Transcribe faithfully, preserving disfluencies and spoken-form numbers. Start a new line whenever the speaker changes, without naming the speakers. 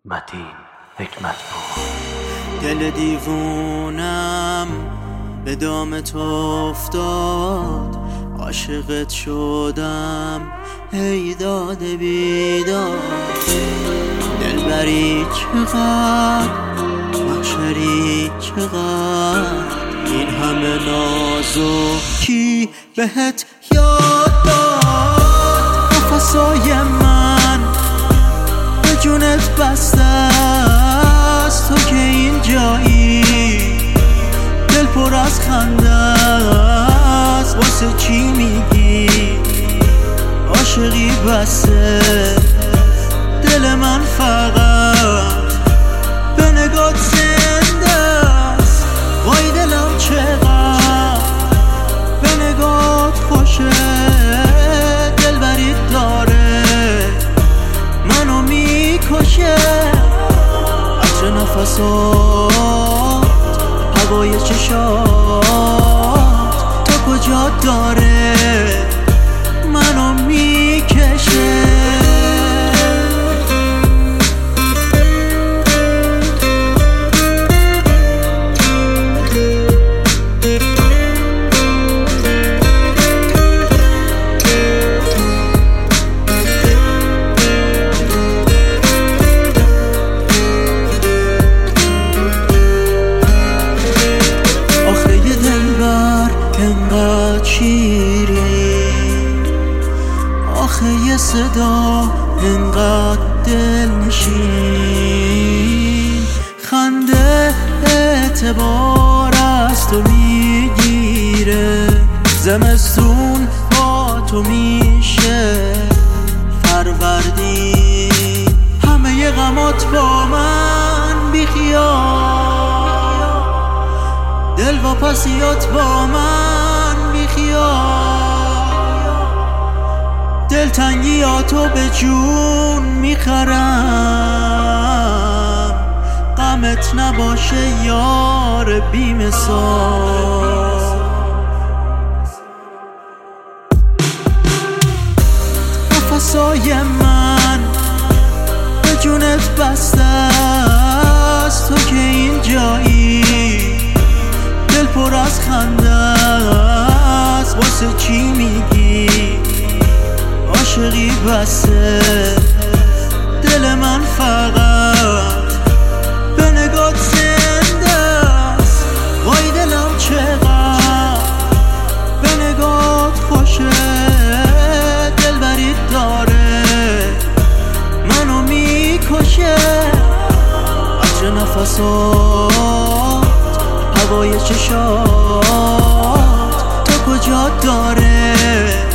متین حکمتپور.
دل دیوونم به دام تو افتاد، عاشقت شدم ای داد بیداد. دلبری چقدر، محشری چقدر، این همه نازکی بهت یاد داد. نفسای من به جونت بسته است، تو که این جایی دل پر از خنده است. واسه چی میگی عاشقی بسه؟ دل من فقط به نگات زنده است. وای دلم چقدر به نگات خوشه، دلبری داره منو میکشه. عطر نفسات، هوای چشات، تو کجا داره منو میکشه. انقدر شیری آخه یه صدا انقدر دل نشین، خنده اعتبار از تو میگیره. زمستون با تو میشه فروردین، همه غمات با من بیخیال، دل و پسیات با من بیخیال. دلتنگیاتو به جون میخرم، غمت نباشه یار بی مثال. نفسای من به جونت بسته است، تو که این جایی دل پر از خنده است. واسه چی میگی عاشقی بسه؟ دل من فقط به نگات زنده است. وای دلم چقدر به نگات خوشه، دلبری داره منو میکشه. عطر نفسات، هوای چشات، تو کجا داره